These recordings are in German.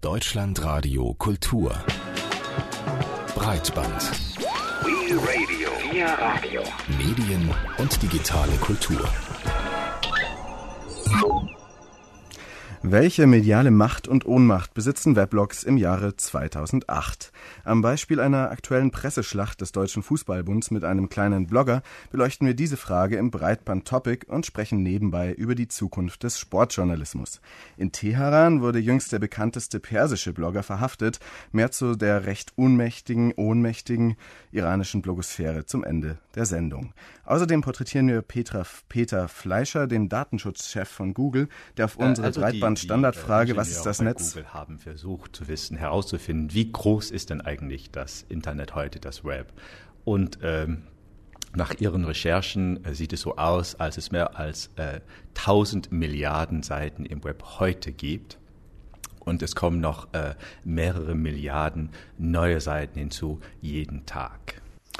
Deutschlandradio Kultur Breitband We Radio. Via Radio. Medien und digitale Kultur. Welche mediale Macht und Ohnmacht besitzen Weblogs im Jahre 2008? Am Beispiel einer aktuellen Presseschlacht des Deutschen Fußballbunds mit einem kleinen Blogger beleuchten wir diese Frage im Breitband-Topic und sprechen nebenbei über die Zukunft des Sportjournalismus. In Teheran wurde jüngst der bekannteste persische Blogger verhaftet, mehr zu der recht ohnmächtigen iranischen Blogosphäre zum Ende der Sendung. Außerdem porträtieren wir Peter Fleischer, den Datenschutzchef von Google, der auf unsere Breitband-Standardfrage, was ist das Netz? Google haben versucht herauszufinden, wie groß ist denn eigentlich das Internet heute, das Web? Und nach ihren Recherchen sieht es so aus, als es mehr als 1000 Milliarden Seiten im Web heute gibt. Und es kommen noch mehrere Milliarden neue Seiten hinzu jeden Tag.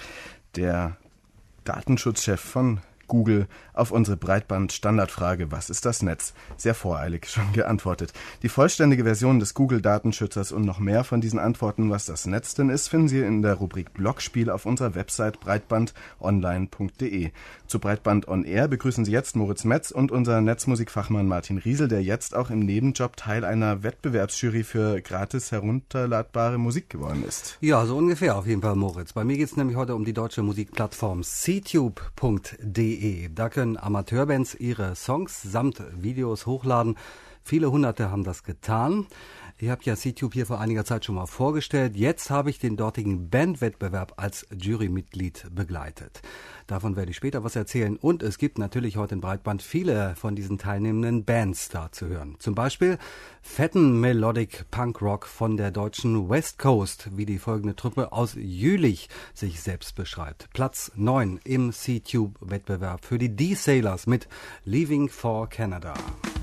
Der Datenschutzchef von Google auf unsere Breitband-Standardfrage, was ist das Netz? Sehr voreilig schon geantwortet. Die vollständige Version des Google-Datenschützers und noch mehr von diesen Antworten, was das Netz denn ist, finden Sie in der Rubrik Blogspiel auf unserer Website breitbandonline.de. Zu Breitband on Air begrüßen Sie jetzt Moritz Metz und unser Netzmusikfachmann Martin Riesel, der jetzt auch im Nebenjob Teil einer Wettbewerbsjury für gratis herunterladbare Musik geworden ist. Ja, so ungefähr auf jeden Fall, Moritz. Bei mir geht es nämlich heute um die deutsche Musikplattform ctube.de. Da können Amateurbands ihre Songs samt Videos hochladen. Viele Hunderte haben das getan. Ich habe ja ctube hier vor einiger Zeit schon mal vorgestellt. Jetzt habe ich den dortigen Bandwettbewerb als Jurymitglied begleitet. Davon werde ich später was erzählen. Und es gibt natürlich heute in Breitband viele von diesen teilnehmenden Bands da zu hören. Zum Beispiel fetten Melodic Punk Rock von der deutschen West Coast, wie die folgende Truppe aus Jülich sich selbst beschreibt. Platz 9 im ctube-Wettbewerb für die D-Sailors mit Leaving for Canada.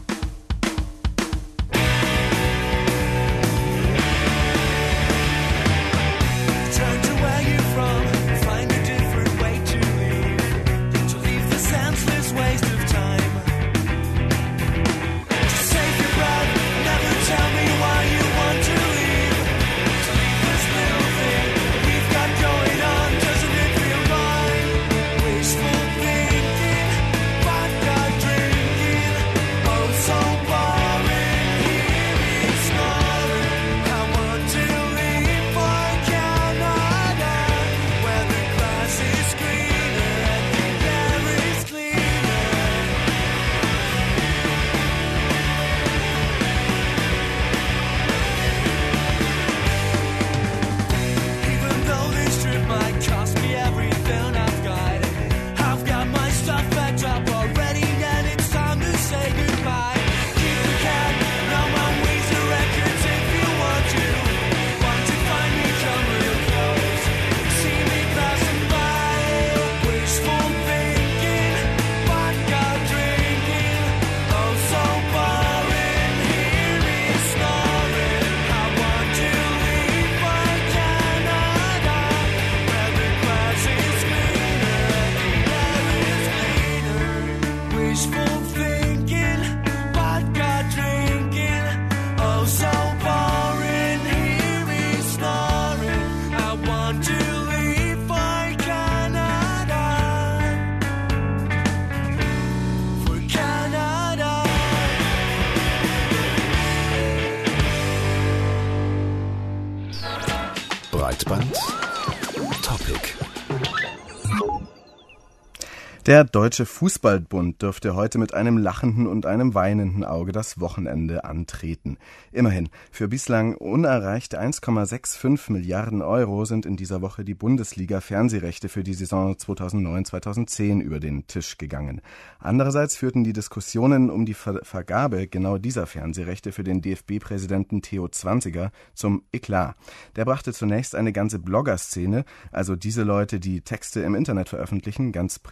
Breitband Topic. Der Deutsche Fußballbund dürfte heute mit einem lachenden und einem weinenden Auge das Wochenende antreten. Immerhin, für bislang unerreichte 1,65 Milliarden Euro sind in dieser Woche die Bundesliga-Fernsehrechte für die Saison 2009-2010 über den Tisch gegangen. Andererseits führten die Diskussionen um die Vergabe genau dieser Fernsehrechte für den DFB-Präsidenten Theo Zwanziger zum Eklat. Der brachte zunächst eine ganze Blogger-Szene, also diese Leute, die Texte im Internet veröffentlichen, ganz privat,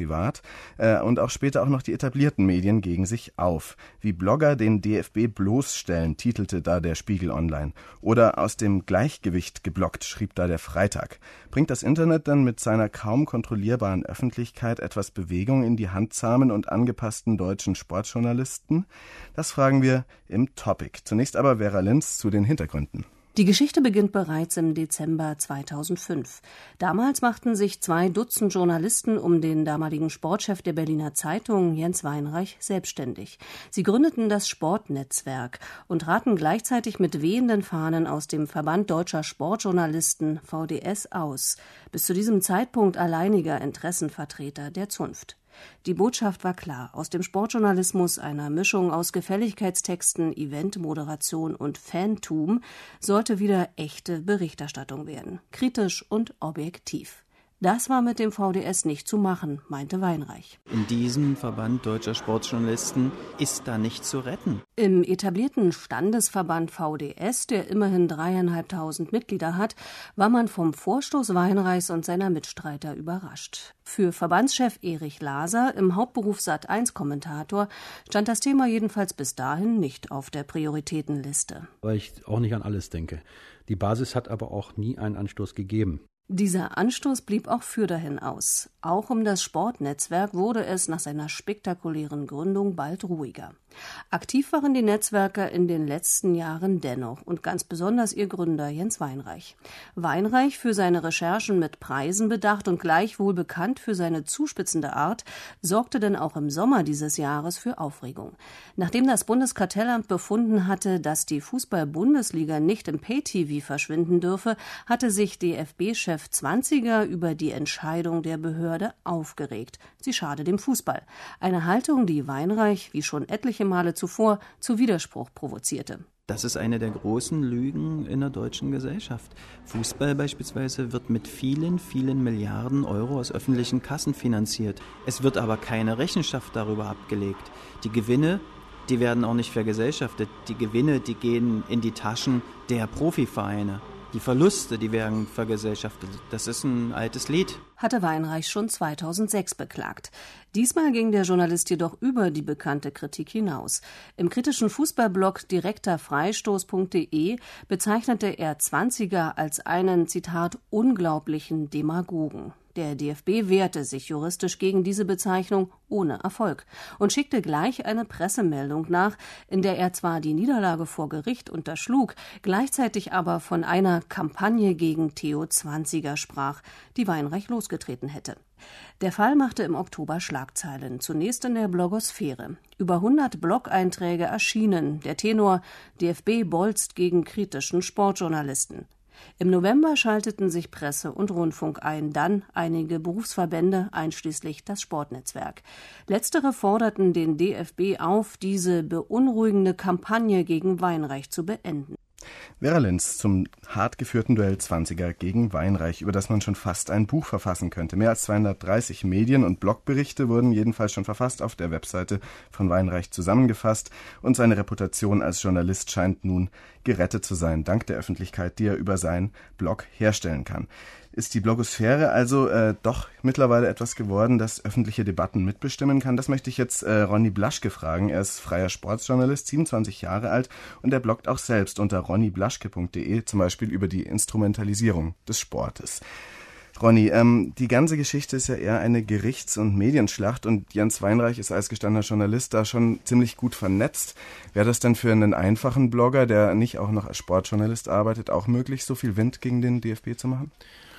und auch später auch noch die etablierten Medien gegen sich auf. Wie Blogger den DFB bloßstellen, titelte da der Spiegel Online. Oder aus dem Gleichgewicht geblockt, schrieb da der Freitag. Bringt das Internet dann mit seiner kaum kontrollierbaren Öffentlichkeit etwas Bewegung in die handzahmen und angepassten deutschen Sportjournalisten? Das fragen wir im Topic. Zunächst aber Vera Linz zu den Hintergründen. Die Geschichte beginnt bereits im Dezember 2005. Damals machten sich 2 Dutzend Journalisten um den damaligen Sportchef der Berliner Zeitung, Jens Weinreich, selbstständig. Sie gründeten das Sportnetzwerk und traten gleichzeitig mit wehenden Fahnen aus dem Verband Deutscher Sportjournalisten VDS aus, bis zu diesem Zeitpunkt alleiniger Interessenvertreter der Zunft. Die Botschaft war klar: Aus dem Sportjournalismus, einer Mischung aus Gefälligkeitstexten, Eventmoderation und Fantum, sollte wieder echte Berichterstattung werden. Kritisch und objektiv. Das war mit dem VDS nicht zu machen, meinte Weinreich. In diesem Verband Deutscher Sportjournalisten ist da nicht zu retten. Im etablierten Standesverband VDS, der immerhin 3.500 Mitglieder hat, war man vom Vorstoß Weinreichs und seiner Mitstreiter überrascht. Für Verbandschef Erich Laser, im Hauptberuf Sat.1-Kommentator, stand das Thema jedenfalls bis dahin nicht auf der Prioritätenliste. Weil ich auch nicht an alles denke. Die Basis hat aber auch nie einen Anstoß gegeben. Dieser Anstoß blieb auch fürderhin aus. Auch um das Sportnetzwerk wurde es nach seiner spektakulären Gründung bald ruhiger. Aktiv waren die Netzwerker in den letzten Jahren dennoch und ganz besonders ihr Gründer Jens Weinreich. Weinreich, für seine Recherchen mit Preisen bedacht und gleichwohl bekannt für seine zuspitzende Art, sorgte denn auch im Sommer dieses Jahres für Aufregung. Nachdem das Bundeskartellamt befunden hatte, dass die Fußball-Bundesliga nicht im Pay-TV verschwinden dürfe, hatte sich DFB-Chef Zwanziger über die Entscheidung der Behörde aufgeregt. Sie schade dem Fußball. Eine Haltung, die Weinreich, wie schon etliche Male zuvor, zu Widerspruch provozierte. Das ist eine der großen Lügen in der deutschen Gesellschaft. Fußball beispielsweise wird mit vielen, vielen Milliarden Euro aus öffentlichen Kassen finanziert. Es wird aber keine Rechenschaft darüber abgelegt. Die Gewinne, die werden auch nicht vergesellschaftet. Die Gewinne, die gehen in die Taschen der Profivereine. Die Verluste, die werden vergesellschaftet. Das ist ein altes Lied. Hatte Weinreich schon 2006 beklagt. Diesmal ging der Journalist jedoch über die bekannte Kritik hinaus. Im kritischen Fußballblog direkterfreistoß.de bezeichnete er Zwanziger als einen, Zitat, unglaublichen Demagogen. Der DFB wehrte sich juristisch gegen diese Bezeichnung ohne Erfolg und schickte gleich eine Pressemeldung nach, in der er zwar die Niederlage vor Gericht unterschlug, gleichzeitig aber von einer Kampagne gegen Theo Zwanziger sprach, die Weinreich losgetreten hätte. Der Fall machte im Oktober Schlagzeilen, zunächst in der Blogosphäre. Über 100 Blog-Einträge erschienen, der Tenor: DFB bolzt gegen kritischen Sportjournalisten. Im November schalteten sich Presse und Rundfunk ein, dann einige Berufsverbände, einschließlich das Sportnetzwerk. Letztere forderten den DFB auf, diese beunruhigende Kampagne gegen Weinreich zu beenden. Vera Linz zum hart geführten Duell Zwanziger gegen Weinreich, über das man schon fast ein Buch verfassen könnte. Mehr als 230 Medien- und Blogberichte wurden jedenfalls schon verfasst, auf der Webseite von Weinreich zusammengefasst, und seine Reputation als Journalist scheint nun gerettet zu sein, dank der Öffentlichkeit, die er über seinen Blog herstellen kann. Ist die Blogosphäre also doch mittlerweile etwas geworden, das öffentliche Debatten mitbestimmen kann? Das möchte ich jetzt Ronny Blaschke fragen. Er ist freier Sportjournalist, 27 Jahre alt, und er bloggt auch selbst unter ronnyblaschke.de, zum Beispiel über die Instrumentalisierung des Sportes. Ronny, die ganze Geschichte ist ja eher eine Gerichts- und Medienschlacht, und Jens Weinreich ist als gestandener Journalist da schon ziemlich gut vernetzt. Wäre das denn für einen einfachen Blogger, der nicht auch noch als Sportjournalist arbeitet, auch möglich, so viel Wind gegen den DFB zu machen?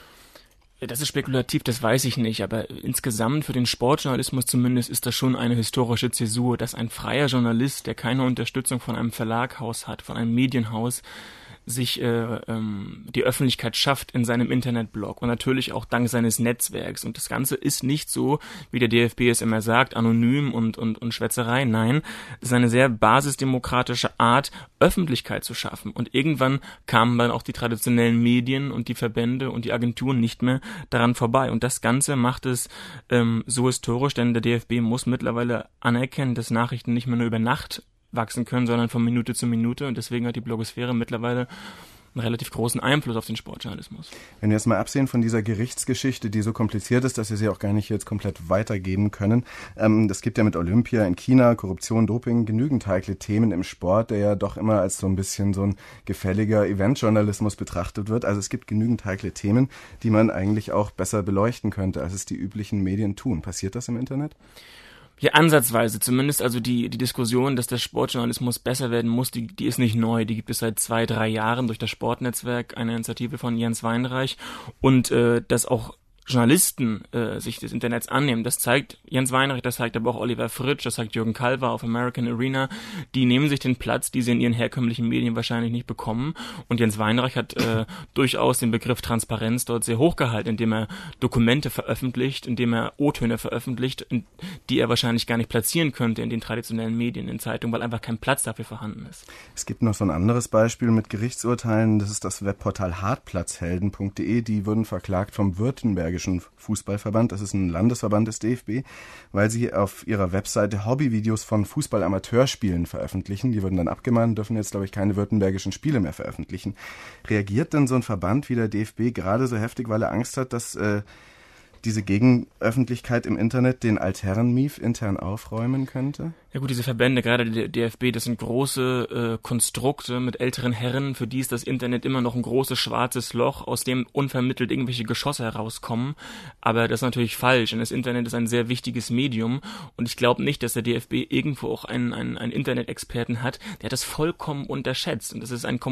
Das ist spekulativ, das weiß ich nicht, aber insgesamt für den Sportjournalismus zumindest ist das schon eine historische Zäsur, dass ein freier Journalist, der keine Unterstützung von einem Verlaghaus hat, von einem Medienhaus, sich die Öffentlichkeit schafft in seinem Internetblog und natürlich auch dank seines Netzwerks. Und das Ganze ist nicht so, wie der DFB es immer sagt, anonym und Schwätzerei. Nein, es ist eine sehr basisdemokratische Art, Öffentlichkeit zu schaffen. Und irgendwann kamen dann auch die traditionellen Medien und die Verbände und die Agenturen nicht mehr daran vorbei. Und das Ganze macht es so historisch, denn der DFB muss mittlerweile anerkennen, dass Nachrichten nicht mehr nur über Nacht wachsen können, sondern von Minute zu Minute, und deswegen hat die Blogosphäre mittlerweile einen relativ großen Einfluss auf den Sportjournalismus. Wenn wir jetzt mal absehen von dieser Gerichtsgeschichte, die so kompliziert ist, dass wir sie auch gar nicht jetzt komplett weitergeben können. Es gibt ja mit Olympia in China, Korruption, Doping, genügend heikle Themen im Sport, der ja doch immer als so ein bisschen so ein gefälliger Eventjournalismus betrachtet wird. Also es gibt genügend heikle Themen, die man eigentlich auch besser beleuchten könnte, als es die üblichen Medien tun. Passiert das im Internet? Ja, ansatzweise zumindest. Also die Diskussion, dass der Sportjournalismus besser werden muss, die ist nicht neu. Die gibt es seit 2-3 Jahren durch das Sportnetzwerk, eine Initiative von Jens Weinreich. Und dass auch Journalisten sich des Internets annehmen. Das zeigt Jens Weinreich, das zeigt aber auch Oliver Fritsch, das zeigt Jürgen Kalver auf American Arena. Die nehmen sich den Platz, die sie in ihren herkömmlichen Medien wahrscheinlich nicht bekommen. Und Jens Weinreich hat durchaus den Begriff Transparenz dort sehr hochgehalten, indem er Dokumente veröffentlicht, indem er O-Töne veröffentlicht, die er wahrscheinlich gar nicht platzieren könnte in den traditionellen Medien, in Zeitungen, weil einfach kein Platz dafür vorhanden ist. Es gibt noch so ein anderes Beispiel mit Gerichtsurteilen. Das ist das Webportal hartplatzhelden.de. Die wurden verklagt vom Württembergischen Fußballverband, das ist ein Landesverband des DFB, weil sie auf ihrer Webseite Hobbyvideos von Fußball-Amateurspielen veröffentlichen. Die wurden dann abgemahnt, dürfen jetzt, glaube ich, keine württembergischen Spiele mehr veröffentlichen. Reagiert denn so ein Verband wie der DFB gerade so heftig, weil er Angst hat, dass diese Gegenöffentlichkeit im Internet den Altherren-Mief intern aufräumen könnte? Ja gut, diese Verbände, gerade der DFB, das sind große Konstrukte mit älteren Herren, für die ist das Internet immer noch ein großes schwarzes Loch, aus dem unvermittelt irgendwelche Geschosse herauskommen. Aber das ist natürlich falsch, denn das Internet ist ein sehr wichtiges Medium und ich glaube nicht, dass der DFB irgendwo auch einen Internet-Experten hat, der das vollkommen unterschätzt. Und das ist ein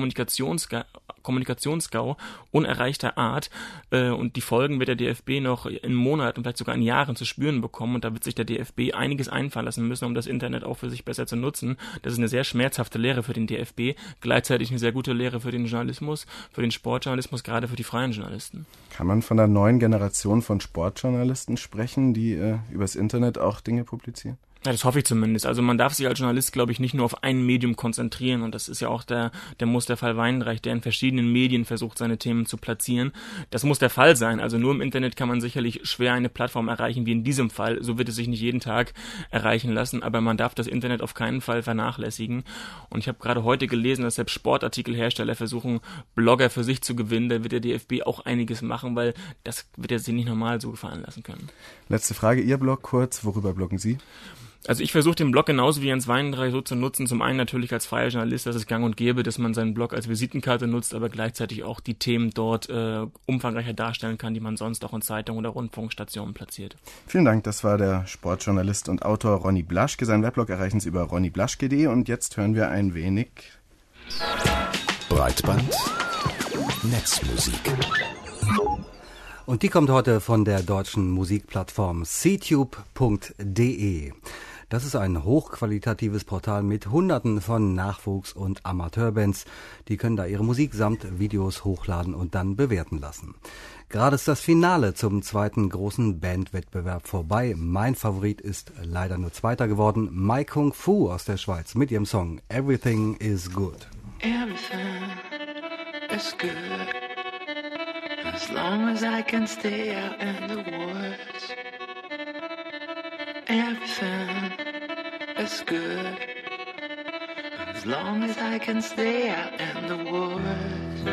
Kommunikationsgau unerreichter Art und die Folgen wird der DFB noch in Monaten, vielleicht sogar in Jahren zu spüren bekommen und da wird sich der DFB einiges einfallen lassen müssen, um das Internet auch für sich besser zu nutzen. Das ist eine sehr schmerzhafte Lehre für den DFB, gleichzeitig eine sehr gute Lehre für den Journalismus, für den Sportjournalismus, gerade für die freien Journalisten. Kann man von einer neuen Generation von Sportjournalisten sprechen, die übers Internet auch Dinge publizieren? Ja, das hoffe ich zumindest. Also man darf sich als Journalist, glaube ich, nicht nur auf ein Medium konzentrieren und das ist ja auch der Musterfall Weinreich, der in verschiedenen Medien versucht, seine Themen zu platzieren. Das muss der Fall sein. Also nur im Internet kann man sicherlich schwer eine Plattform erreichen, wie in diesem Fall. So wird es sich nicht jeden Tag erreichen lassen, aber man darf das Internet auf keinen Fall vernachlässigen. Und ich habe gerade heute gelesen, dass selbst Sportartikelhersteller versuchen, Blogger für sich zu gewinnen. Da wird der DFB auch einiges machen, weil das wird er sich nicht normal so gefallen lassen können. Letzte Frage, Ihr Blog kurz. Worüber bloggen Sie? Also ich versuche den Blog genauso wie Jens Weinreich so zu nutzen. Zum einen natürlich als freier Journalist, dass es gang und gäbe, dass man seinen Blog als Visitenkarte nutzt, aber gleichzeitig auch die Themen dort umfangreicher darstellen kann, die man sonst auch in Zeitungen oder Rundfunkstationen platziert. Vielen Dank, das war der Sportjournalist und Autor Ronny Blaschke. Seinen Weblog erreichen Sie über ronnyblaschke.de und jetzt hören wir ein wenig Breitband Netzmusik. Und die kommt heute von der deutschen Musikplattform ctube.de. Das ist ein hochqualitatives Portal mit Hunderten von Nachwuchs- und Amateurbands. Die können da ihre Musik samt Videos hochladen und dann bewerten lassen. Gerade ist das Finale zum zweiten großen Bandwettbewerb vorbei. Mein Favorit ist leider nur Zweiter geworden. Mai Kung Fu aus der Schweiz mit ihrem Song Everything is Good. Everything is good. As long as I can stay out in the woods. Everything is good. As long as I can stay out in the woods.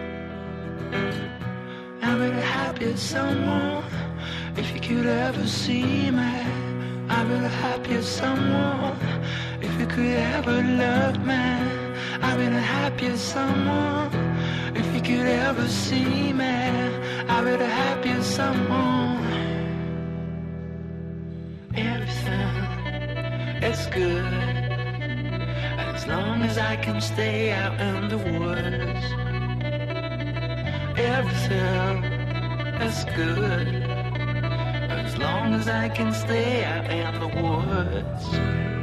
I would help you someone if you could ever see me. I would help you someone if you could ever love me. I would help you someone if you could ever see me. I would help you someone. Everything is good as long as I can stay out in the woods. Everything is good as long as I can stay out in the woods.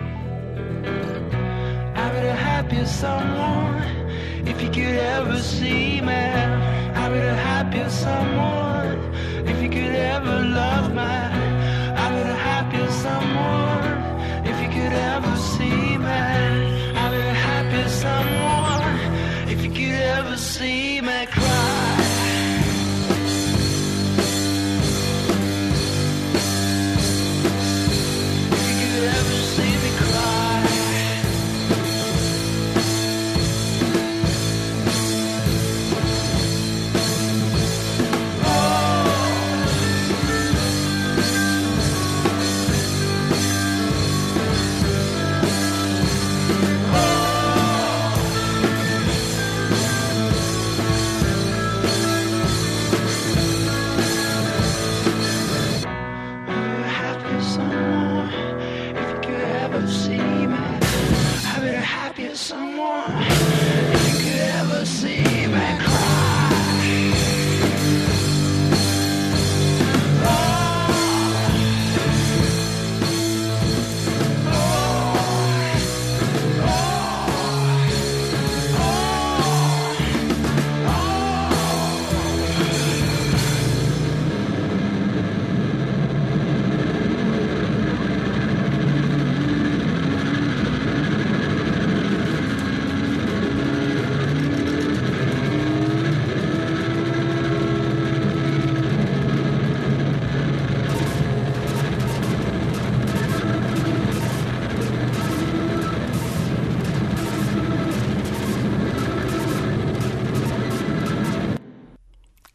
I would help you someone if you could ever see me. I would help you someone if you could ever love me. I would help you someone if you could ever see me. I would help you someone if you could ever see me cry. If you could ever see me cry.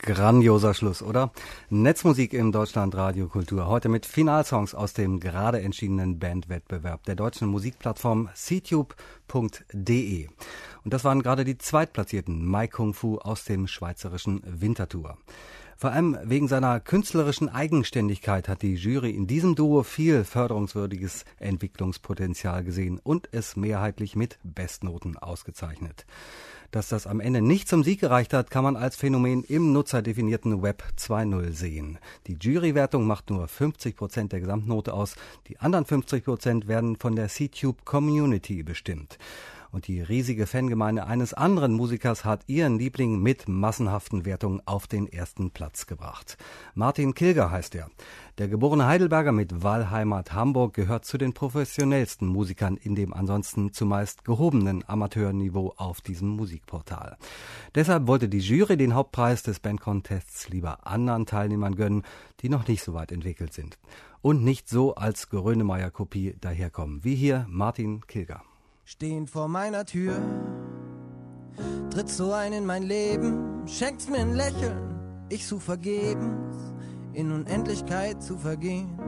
Grandioser Schluss, oder? Netzmusik im Deutschlandradio Kultur. Heute mit Finalsongs aus dem gerade entschiedenen Bandwettbewerb der deutschen Musikplattform ctube.de. Und das waren gerade die Zweitplatzierten Mai Kung Fu aus dem schweizerischen Winterthur. Vor allem wegen seiner künstlerischen Eigenständigkeit hat die Jury in diesem Duo viel förderungswürdiges Entwicklungspotenzial gesehen und es mehrheitlich mit Bestnoten ausgezeichnet. Dass das am Ende nicht zum Sieg gereicht hat, kann man als Phänomen im nutzerdefinierten Web 2.0 sehen. Die Jurywertung macht nur 50% der Gesamtnote aus, die anderen 50% werden von der CTube Community bestimmt. Und die riesige Fangemeinde eines anderen Musikers hat ihren Liebling mit massenhaften Wertungen auf den ersten Platz gebracht. Martin Kilger heißt er. Der geborene Heidelberger mit Wahlheimat Hamburg gehört zu den professionellsten Musikern in dem ansonsten zumeist gehobenen Amateurniveau auf diesem Musikportal. Deshalb wollte die Jury den Hauptpreis des Bandcontests lieber anderen Teilnehmern gönnen, die noch nicht so weit entwickelt sind. Und nicht so als Grönemeyer-Kopie daherkommen, wie hier Martin Kilger. Stehend vor meiner Tür, trittst du ein in mein Leben, schenkst mir ein Lächeln, ich such vergebens, in Unendlichkeit zu vergehen.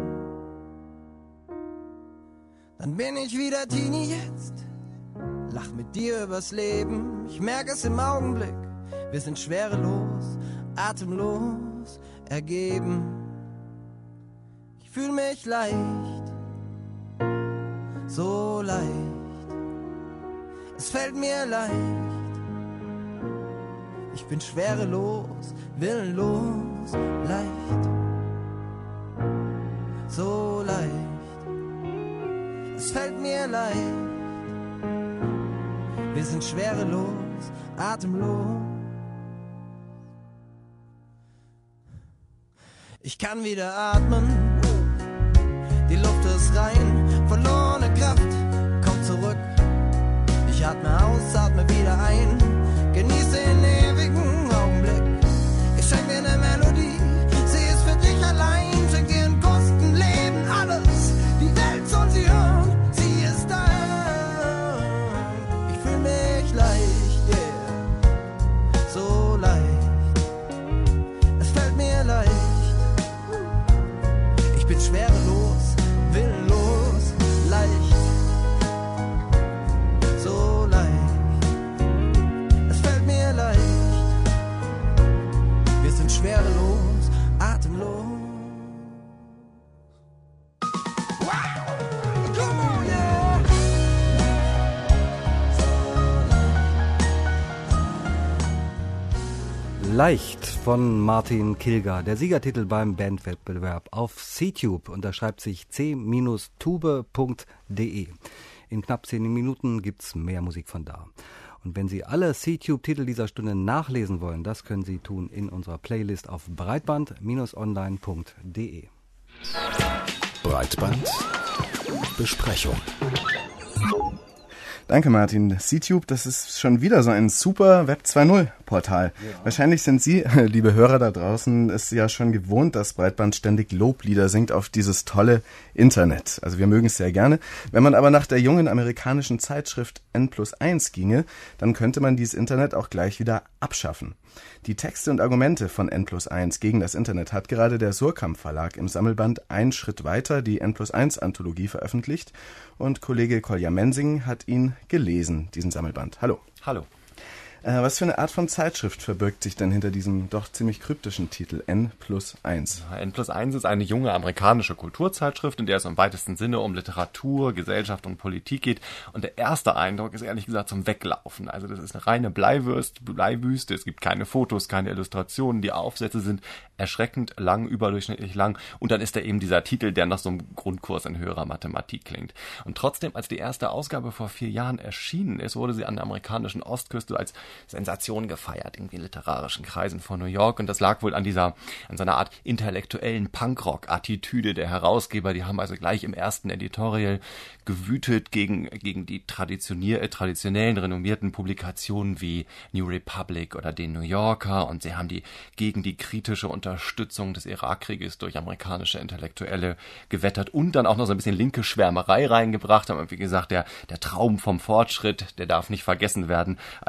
Dann bin ich wieder Teenie jetzt, lach mit dir übers Leben, ich merke es im Augenblick, wir sind schwerelos, atemlos, ergeben. Ich fühl mich leicht, so leicht. Es fällt mir leicht, ich bin schwerelos, willenlos, leicht, so leicht. Es fällt mir leicht, wir sind schwerelos, atemlos. Ich kann wieder atmen, die Luft ist rein, verlorene Kraft kommt zurück. Ich atme aus, atme wieder ein, genieße den ewigen Augenblick. Ich schenk dir eine Melodie, sie ist für dich allein. Schenk dir einen Kosten, Leben, alles, die Welt soll sie hören, sie ist dein. Ich fühl mich leicht, yeah, so leicht. Es fällt mir leicht, ich bin schwerelos, willenlos, leicht. Schwerelos, atemlos. Wow, come on, yeah. Leicht von Martin Kilger, der Siegertitel beim Bandwettbewerb auf CTube, unterschreibt sich c-tube.de. In knapp 10 Minuten gibt's mehr Musik von da. Und wenn Sie alle CTube-Titel dieser Stunde nachlesen wollen, das können Sie tun in unserer Playlist auf breitband-online.de. Breitbandbesprechung. Danke, Martin. CTube, das ist schon wieder so ein super Web 2.0 Portal. Ja. Wahrscheinlich sind Sie, liebe Hörer da draußen, es ja schon gewohnt, dass Breitband ständig Loblieder singt auf dieses tolle Internet. Also wir mögen es sehr gerne. Wenn man aber nach der jungen amerikanischen Zeitschrift N+1 ginge, dann könnte man dieses Internet auch gleich wieder abschaffen. Die Texte und Argumente von N+1 gegen das Internet hat gerade der Surkamp Verlag im Sammelband Ein Schritt weiter, die N+1 Anthologie, veröffentlicht. Und Kollege Kolja Mensing hat ihn gelesen, diesen Sammelband. Hallo. Hallo. Was für eine Art von Zeitschrift verbirgt sich denn hinter diesem doch ziemlich kryptischen Titel N+1? N+1 ist eine junge amerikanische Kulturzeitschrift, in der es im weitesten Sinne um Literatur, Gesellschaft und Politik geht. Und der erste Eindruck ist ehrlich gesagt zum Weglaufen. Also das ist eine reine Bleiwüste. Es gibt keine Fotos, keine Illustrationen. Die Aufsätze sind erschreckend lang, überdurchschnittlich lang. Und dann ist da eben dieser Titel, der nach so einem Grundkurs in höherer Mathematik klingt. Und trotzdem, als die erste Ausgabe vor 4 Jahren erschienen ist, wurde sie an der amerikanischen Ostküste als Sensation gefeiert, irgendwie in literarischen Kreisen von New York. Und das lag wohl an so einer Art intellektuellen Punkrock-Attitüde der Herausgeber. Die haben also gleich im ersten Editorial gewütet gegen die traditionellen, renommierten Publikationen wie New Republic oder den New Yorker. Und sie haben die gegen die kritische Unterstützung des Irakkrieges durch amerikanische Intellektuelle gewettert und dann auch noch so ein bisschen linke Schwärmerei reingebracht. Haben wie gesagt, der Traum vom Fortschritt, der darf nicht vergessen werden. Also es muss immer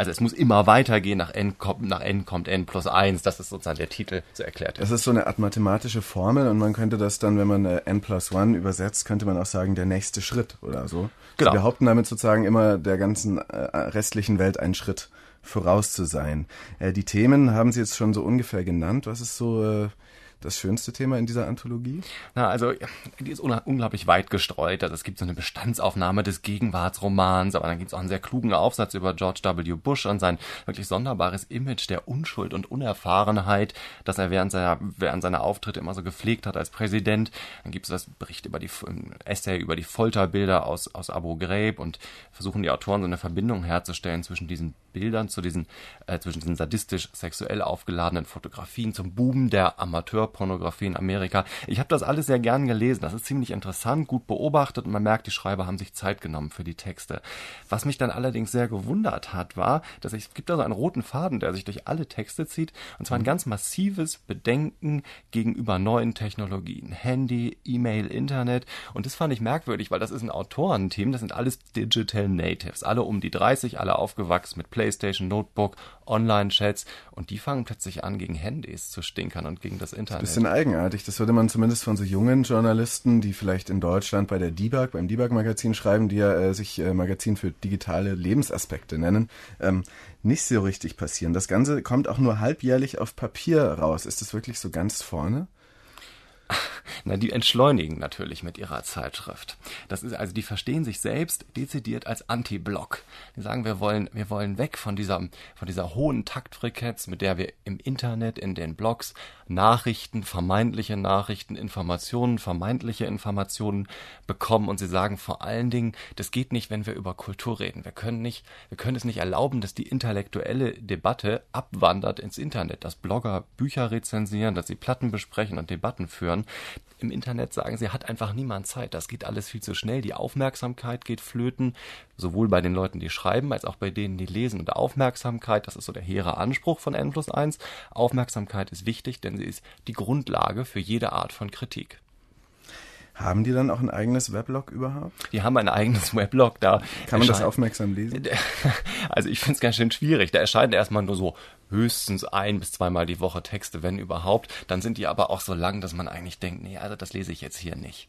immer weitergehen, nach n kommt n+1, das ist sozusagen der Titel, so erklärt. Das ist so eine Art mathematische Formel und man könnte das dann, wenn man n+1 übersetzt, könnte man auch sagen, der nächste Schritt oder so. Genau. Sie behaupten damit sozusagen immer der ganzen restlichen Welt einen Schritt voraus zu sein. Die Themen haben Sie jetzt schon so ungefähr genannt. Was ist so das schönste Thema in dieser Anthologie? Na, also die ist unglaublich weit gestreut. Also es gibt so eine Bestandsaufnahme des Gegenwartsromans, aber dann gibt es auch einen sehr klugen Aufsatz über George W. Bush und sein wirklich sonderbares Image der Unschuld und Unerfahrenheit, das er während seiner Auftritte immer so gepflegt hat als Präsident. Dann gibt es das Bericht über Essay über die Folterbilder aus Abu Ghraib und versuchen die Autoren so eine Verbindung herzustellen zwischen diesen Bildern, zwischen diesen sadistisch-sexuell aufgeladenen Fotografien zum Boom der Amateurpornografie in Amerika. Ich habe das alles sehr gern gelesen. Das ist ziemlich interessant, gut beobachtet und man merkt, die Schreiber haben sich Zeit genommen für die Texte. Was mich dann allerdings sehr gewundert hat, war, dass es gibt da so einen roten Faden, der sich durch alle Texte zieht, und zwar ein ganz massives Bedenken gegenüber neuen Technologien. Handy, E-Mail, Internet, und das fand ich merkwürdig, weil das ist ein Autorenteam, das sind alles Digital Natives, alle um die 30, alle aufgewachsen mit PlayStation, Notebook, Online-Chats, und die fangen plötzlich an, gegen Handys zu stinkern und gegen das Internet. Das ist ein bisschen eigenartig. Das würde man zumindest von so jungen Journalisten, die vielleicht in Deutschland beim Debug-Magazin schreiben, die ja sich Magazin für digitale Lebensaspekte nennen, nicht so richtig passieren. Das Ganze kommt auch nur halbjährlich auf Papier raus. Ist das wirklich so ganz vorne? Na, die entschleunigen natürlich mit ihrer Zeitschrift. Das ist also, die verstehen sich selbst dezidiert als Anti-Block. Die sagen, wir wollen weg von dieser hohen Taktfrequenz, mit der wir im Internet, in den Blogs Nachrichten, vermeintliche Nachrichten, vermeintliche Informationen bekommen. Und sie sagen vor allen Dingen, das geht nicht, wenn wir über Kultur reden. Wir können es nicht erlauben, dass die intellektuelle Debatte abwandert ins Internet, dass Blogger Bücher rezensieren, dass sie Platten besprechen und Debatten führen. Im Internet, sagen sie, hat einfach niemand Zeit. Das geht alles viel zu schnell. Die Aufmerksamkeit geht flöten, sowohl bei den Leuten, die schreiben, als auch bei denen, die lesen. Und Aufmerksamkeit, das ist so der hehre Anspruch von N+1. Aufmerksamkeit ist wichtig, denn sie ist die Grundlage für jede Art von Kritik. Haben die dann auch ein eigenes Weblog überhaupt? Die haben ein eigenes Weblog. Da kann man das aufmerksam lesen? Also ich finde es ganz schön schwierig. Da erscheinen erstmal nur so höchstens 1- bis 2-mal die Woche Texte, wenn überhaupt. Dann sind die aber auch so lang, dass man eigentlich denkt, nee, also das lese ich jetzt hier nicht.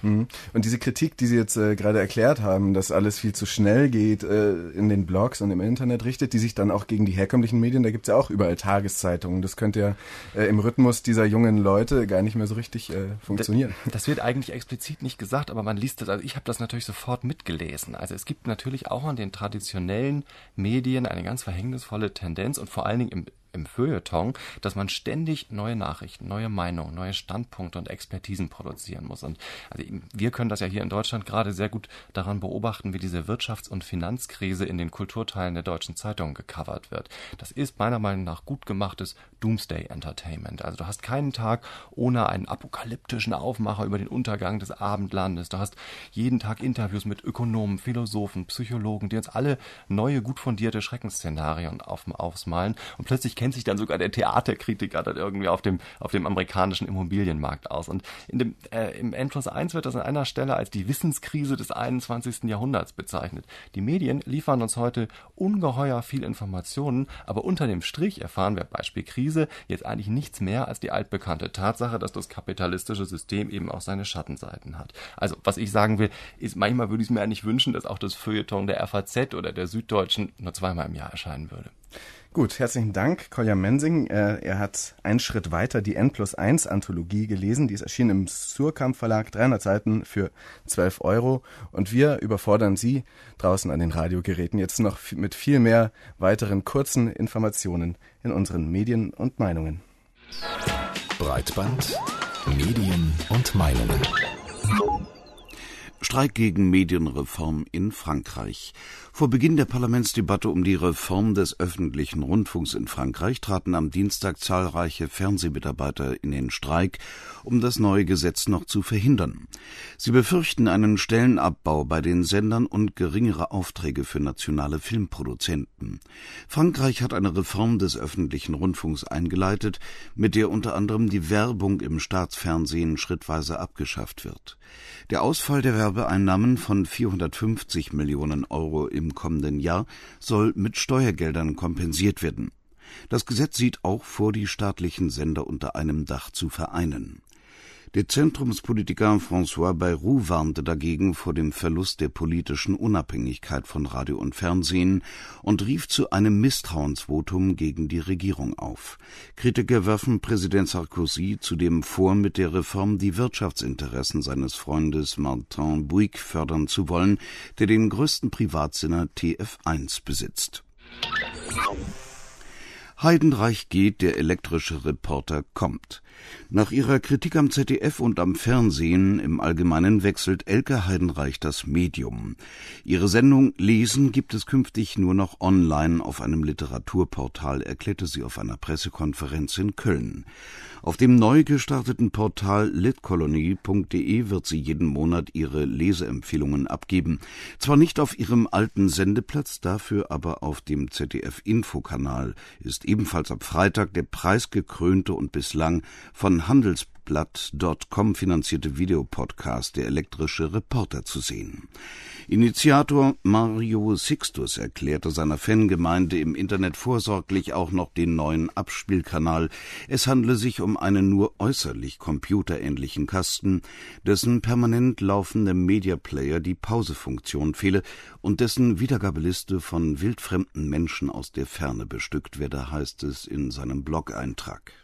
Und diese Kritik, die Sie jetzt gerade erklärt haben, dass alles viel zu schnell geht in den Blogs und im Internet, richtet die sich dann auch gegen die herkömmlichen Medien? Da gibt es ja auch überall Tageszeitungen. Das könnte ja im Rhythmus dieser jungen Leute gar nicht mehr so richtig funktionieren. Das wird eigentlich explizit nicht gesagt, aber man liest das. Also ich habe das natürlich sofort mitgelesen. Also es gibt natürlich auch an den traditionellen Medien eine ganz verhängnisvolle Tendenz und vor allen Dingen im Feuilleton, dass man ständig neue Nachrichten, neue Meinungen, neue Standpunkte und Expertisen produzieren muss. Und also wir können das ja hier in Deutschland gerade sehr gut daran beobachten, wie diese Wirtschafts- und Finanzkrise in den Kulturteilen der deutschen Zeitungen gecovert wird. Das ist meiner Meinung nach gut gemachtes Doomsday Entertainment. Also du hast keinen Tag ohne einen apokalyptischen Aufmacher über den Untergang des Abendlandes. Du hast jeden Tag Interviews mit Ökonomen, Philosophen, Psychologen, die uns alle neue, gut fundierte Schreckensszenarien ausmalen. Und plötzlich kennt sich dann sogar der Theaterkritiker dann irgendwie auf dem amerikanischen Immobilienmarkt aus. Und im N+1 wird das an einer Stelle als die Wissenskrise des 21. Jahrhunderts bezeichnet. Die Medien liefern uns heute ungeheuer viel Informationen, aber unter dem Strich erfahren wir, Beispiel Krise, jetzt eigentlich nichts mehr als die altbekannte Tatsache, dass das kapitalistische System eben auch seine Schattenseiten hat. Also, was ich sagen will, ist, manchmal würde ich es mir eigentlich wünschen, dass auch das Feuilleton der FAZ oder der Süddeutschen nur 2-mal im Jahr erscheinen würde. Gut, herzlichen Dank, Kolja Mensing. Er hat einen Schritt weiter die N+1 Anthologie gelesen. Die ist erschienen im Suhrkamp Verlag, 300 Seiten für 12 €. Und wir überfordern Sie draußen an den Radiogeräten jetzt noch mit viel mehr weiteren kurzen Informationen in unseren Medien und Meinungen. Breitband, Medien und Meinungen. Streik gegen Medienreform in Frankreich. Vor Beginn der Parlamentsdebatte um die Reform des öffentlichen Rundfunks in Frankreich traten am Dienstag zahlreiche Fernsehmitarbeiter in den Streik, um das neue Gesetz noch zu verhindern. Sie befürchten einen Stellenabbau bei den Sendern und geringere Aufträge für nationale Filmproduzenten. Frankreich hat eine Reform des öffentlichen Rundfunks eingeleitet, mit der unter anderem die Werbung im Staatsfernsehen schrittweise abgeschafft wird. Der Ausfall der Werbung Werbeeinnahmen von 450 Millionen Euro im kommenden Jahr soll mit Steuergeldern kompensiert werden. Das Gesetz sieht auch vor, die staatlichen Sender unter einem Dach zu vereinen. Der Zentrumspolitiker François Bayrou warnte dagegen vor dem Verlust der politischen Unabhängigkeit von Radio und Fernsehen und rief zu einem Misstrauensvotum gegen die Regierung auf. Kritiker werfen Präsident Sarkozy zudem vor, mit der Reform die Wirtschaftsinteressen seines Freundes Martin Bouygues fördern zu wollen, der den größten Privatsender TF1 besitzt. Heidenreich geht, der elektrische Reporter kommt. Nach ihrer Kritik am ZDF und am Fernsehen im Allgemeinen wechselt Elke Heidenreich das Medium. Ihre Sendung Lesen gibt es künftig nur noch online auf einem Literaturportal, erklärte sie auf einer Pressekonferenz in Köln. Auf dem neu gestarteten Portal litkolonie.de wird sie jeden Monat ihre Leseempfehlungen abgeben. Zwar nicht auf ihrem alten Sendeplatz, dafür aber auf dem ZDF-Infokanal ist ebenfalls ab Freitag der preisgekrönte und bislang von Handelsblatt.com finanzierte Videopodcast Der elektrische Reporter zu sehen. Initiator Mario Sixtus erklärte seiner Fangemeinde im Internet vorsorglich auch noch den neuen Abspielkanal. Es handle sich um einen nur äußerlich computerähnlichen Kasten, dessen permanent laufender Mediaplayer die Pausefunktion fehle und dessen Wiedergabeliste von wildfremden Menschen aus der Ferne bestückt werde, heißt es in seinem Blog-Eintrag.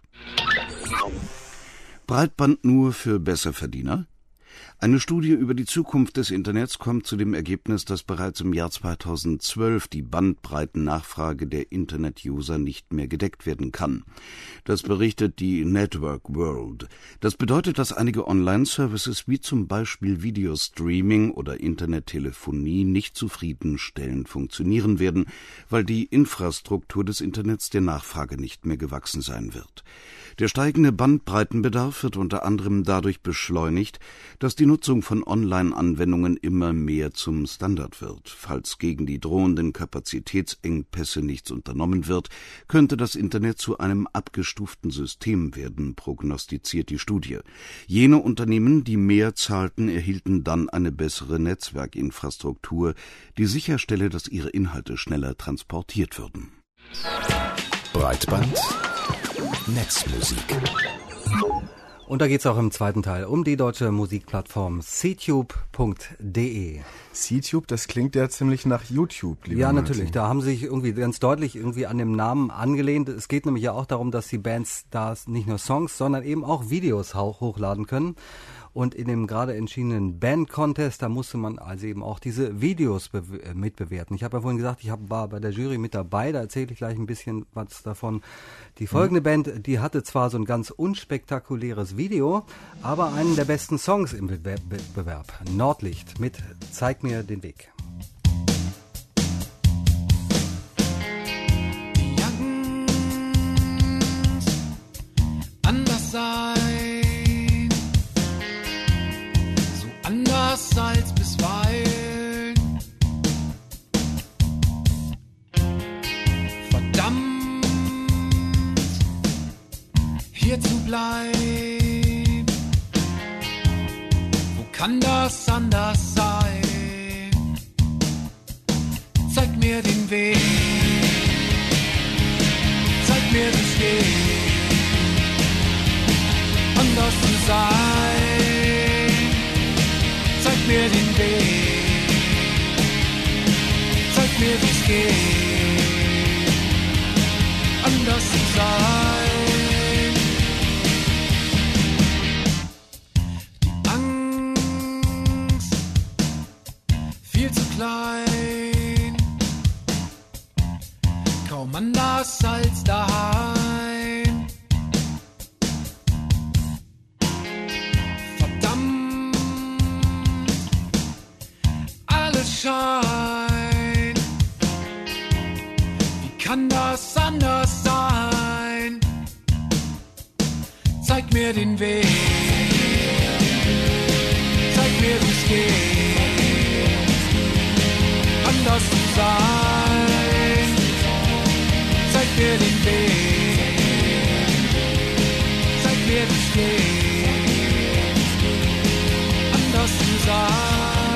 Breitband nur für Besserverdiener? Eine Studie über die Zukunft des Internets kommt zu dem Ergebnis, dass bereits im Jahr 2012 die Bandbreitennachfrage der Internet-User nicht mehr gedeckt werden kann. Das berichtet die Network World. Das bedeutet, dass einige Online-Services wie zum Beispiel Videostreaming oder Internettelefonie nicht zufriedenstellend funktionieren werden, weil die Infrastruktur des Internets der Nachfrage nicht mehr gewachsen sein wird. Der steigende Bandbreitenbedarf wird unter anderem dadurch beschleunigt, dass die Nutzung von Online-Anwendungen immer mehr zum Standard wird. Falls gegen die drohenden Kapazitätsengpässe nichts unternommen wird, könnte das Internet zu einem abgestuften System werden, prognostiziert die Studie. Jene Unternehmen, die mehr zahlten, erhielten dann eine bessere Netzwerkinfrastruktur, die sicherstelle, dass ihre Inhalte schneller transportiert würden. Breitband Netzmusik. Und da geht es auch im zweiten Teil um die deutsche Musikplattform ctube.de. ctube, das klingt ja ziemlich nach YouTube, lieber Ja, Martin. natürlich. Da haben sie sich irgendwie ganz deutlich irgendwie an dem Namen angelehnt. Es geht nämlich ja auch darum, dass die Bands da nicht nur Songs, sondern eben auch Videos hochladen können. Und in dem gerade entschiedenen Band-Contest, da musste man also eben auch diese Videos mitbewerten. Ich habe ja vorhin gesagt, war bei der Jury mit dabei, da erzähle ich gleich ein bisschen was davon. Die folgende Band, die hatte zwar so ein ganz unspektakuläres Video, aber einen der besten Songs im Wettbewerb. Nordlicht mit Zeig mir den Weg. Anders sein. Anders als bisweilen. Verdammt, hier zu bleiben. Wo kann das anders sein? Zeig mir den Weg. Zeig mir, wie es geht. Anders zu sein. Zeig mir den Weg, zeig mir, wie's geht, anders zu sein. Die Angst, viel zu klein, kaum anders als daheim. Schein. Wie kann das anders sein? Zeig mir den Weg. Zeig mir, wie's geht. Anders zu sein. Zeig mir den Weg. Zeig mir, wie's geht. Anders zu sein.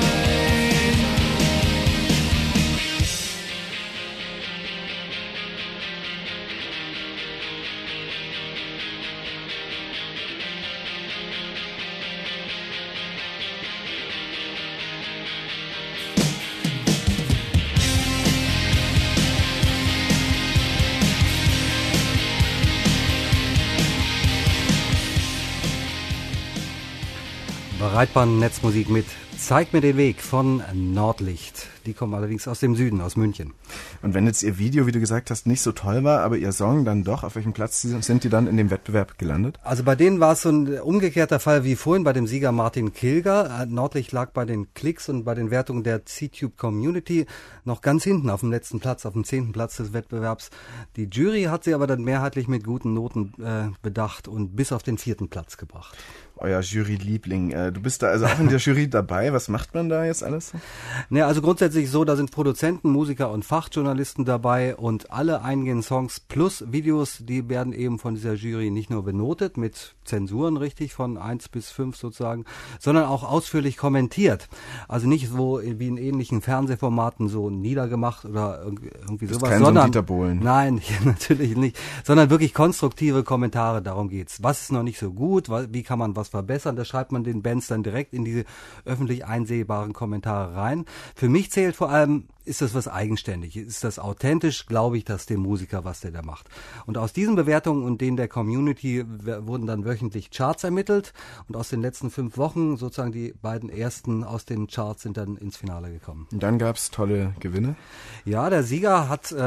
Breitband Netzmusik mit Zeig mir den Weg von Nordlicht. Die kommen allerdings aus dem Süden, aus München. Und wenn jetzt Ihr Video, wie du gesagt hast, nicht so toll war, aber Ihr Song dann doch, auf welchem Platz sind die dann in dem Wettbewerb gelandet? Also bei denen war es so ein umgekehrter Fall wie vorhin bei dem Sieger Martin Kilger. Nordlicht lag bei den Klicks und bei den Wertungen der C-Tube Community noch ganz hinten auf dem letzten Platz, auf dem 10. Platz des Wettbewerbs. Die Jury hat sie aber dann mehrheitlich mit guten Noten bedacht und bis auf den 4. Platz gebracht. Euer Jury-Liebling. Du bist da also auch in der Jury dabei. Was macht man da jetzt alles? Ja, also grundsätzlich so, da sind Produzenten, Musiker und Fachjournalisten dabei und alle eingehenden Songs plus Videos, die werden eben von dieser Jury nicht nur benotet mit Zensuren, richtig, von 1 bis 5 sozusagen, sondern auch ausführlich kommentiert. Also nicht so wie in ähnlichen Fernsehformaten so niedergemacht oder irgendwie sowas. Kein sondern, so Dieter Bohlen. Nein, natürlich nicht, sondern wirklich konstruktive Kommentare, darum geht's. Was ist noch nicht so gut, wie kann man was verbessern, das schreibt man den Bands dann direkt in diese öffentlich einsehbaren Kommentare rein. Für mich zählt vor allem, ist das was Eigenständiges? Ist das authentisch? Glaube ich das dem Musiker, was der da macht? Und aus diesen Bewertungen und denen der Community wurden dann wöchentlich Charts ermittelt und aus den letzten 5 Wochen sozusagen die beiden ersten aus den Charts sind dann ins Finale gekommen. Und dann gab's tolle Gewinne? Ja, der Sieger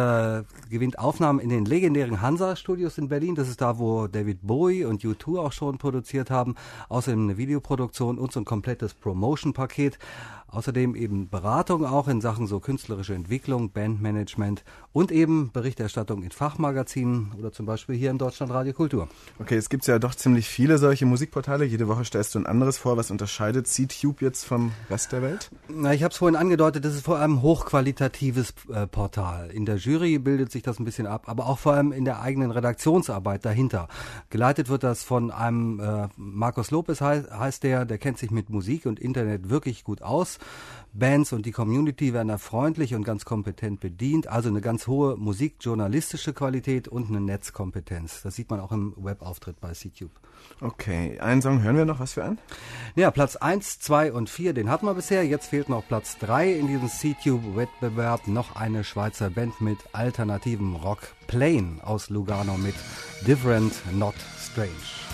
gewinnt Aufnahmen in den legendären Hansa-Studios in Berlin. Das ist da, wo David Bowie und U2 auch schon produziert haben. Außerdem eine Videoproduktion und so ein komplettes Promotion-Paket. Außerdem eben Beratung auch in Sachen so künstlerische Entwicklung, Bandmanagement und eben Berichterstattung in Fachmagazinen oder zum Beispiel hier in Deutschland Radio Kultur. Okay, es gibt ja doch ziemlich viele solche Musikportale. Jede Woche stellst du ein anderes vor. Was unterscheidet C-Tube jetzt vom Rest der Welt? Na, ich habe es vorhin angedeutet, das ist vor allem ein hochqualitatives Portal. In der Jury bildet sich das ein bisschen ab, aber auch vor allem in der eigenen Redaktionsarbeit dahinter. Geleitet wird das von einem Marcos Lopez heißt der kennt sich mit Musik und Internet wirklich gut aus. Bands und die Community werden da freundlich und ganz kompetent bedient, also eine ganz hohe musikjournalistische Qualität und eine Netzkompetenz. Das sieht man auch im Webauftritt bei C-Tube. Okay, einen Song hören wir noch, was für einen? Ja, Platz 1, 2 und 4, den hatten wir bisher. Jetzt fehlt noch Platz 3 in diesem C-Tube-Wettbewerb. Noch eine Schweizer Band mit alternativem Rock. Plain aus Lugano mit Different, Not Strange.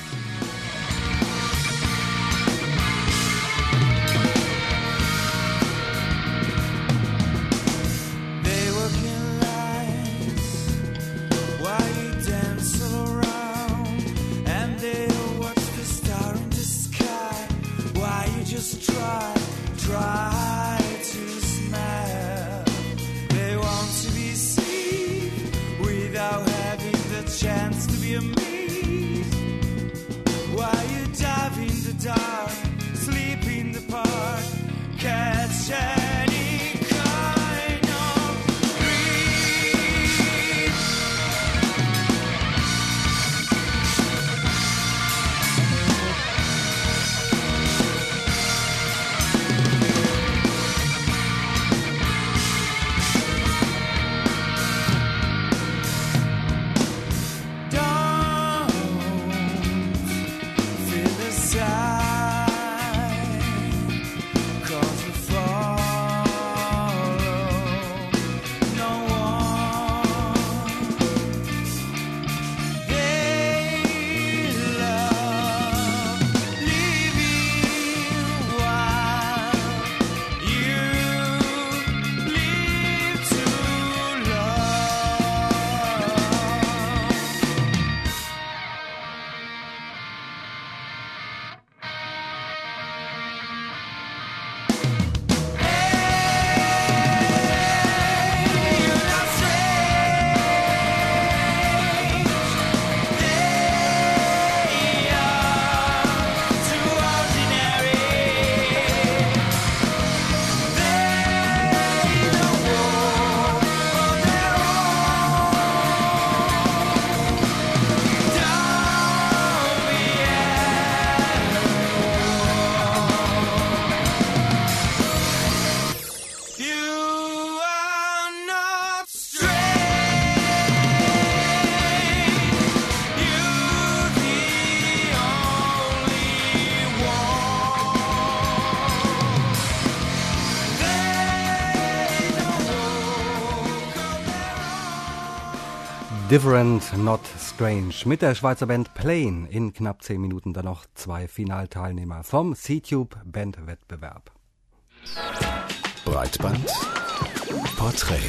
Try to smile. They want to be seen without having the chance to be amazed. While you dive in the dark, sleep in the park, catch any kind of dream. Don't Different, not strange. Mit der Schweizer Band Plane. In knapp 10 Minuten dann noch 2 Finalteilnehmer vom C-Tube Bandwettbewerb. Breitband Porträt.